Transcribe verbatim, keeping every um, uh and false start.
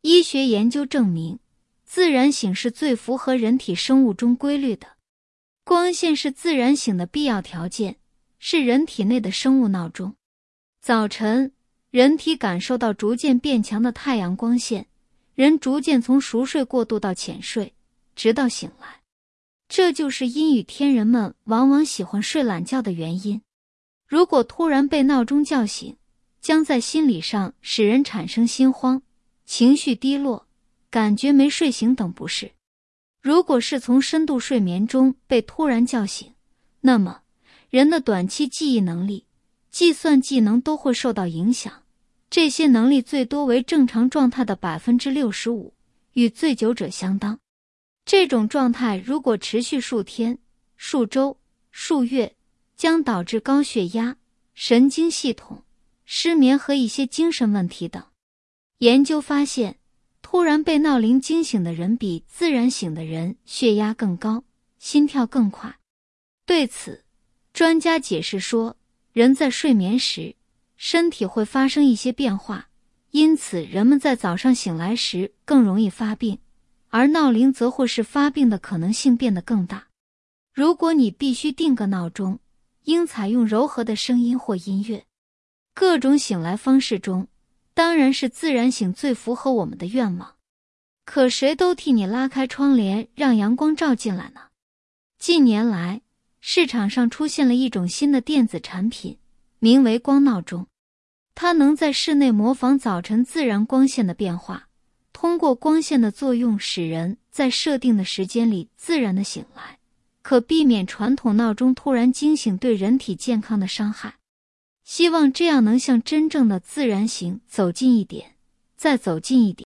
医学研究证明，自然醒是最符合人体生物钟规律的。光线是自然醒的必要条件，是人体内的生物闹钟。早晨，人体感受到逐渐变强的太阳光线，人逐渐从熟睡过渡到浅睡，直到醒来。这就是阴雨天人们往往喜欢睡懒觉的原因。如果突然被闹钟叫醒，将在心理上使人产生心慌、情绪低落、感觉没睡醒等不适。如果是从深度睡眠中被突然叫醒，那么人的短期记忆能力、计算技能都会受到影响，这些能力最多为正常状态的 百分之六十五， 与醉酒者相当。这种状态如果持续数天、数周、数月，将导致高血压、神经系统、失眠和一些精神问题等。研究发现，突然被闹铃惊醒的人比自然醒的人血压更高，心跳更快。对此，专家解释说，人在睡眠时，身体会发生一些变化，因此人们在早上醒来时更容易发病，而闹铃则会使发病的可能性变得更大。如果你必须定个闹钟，应采用柔和的声音或音乐。各种醒来方式中，当然是自然醒最符合我们的愿望。可谁都替你拉开窗帘，让阳光照进来呢？近年来，市场上出现了一种新的电子产品，名为光闹钟。它能在室内模仿早晨自然光线的变化，通过光线的作用使人在设定的时间里自然的醒来，可避免传统闹钟突然惊醒对人体健康的伤害。希望这样能向真正的自然醒走近一点，再走近一点。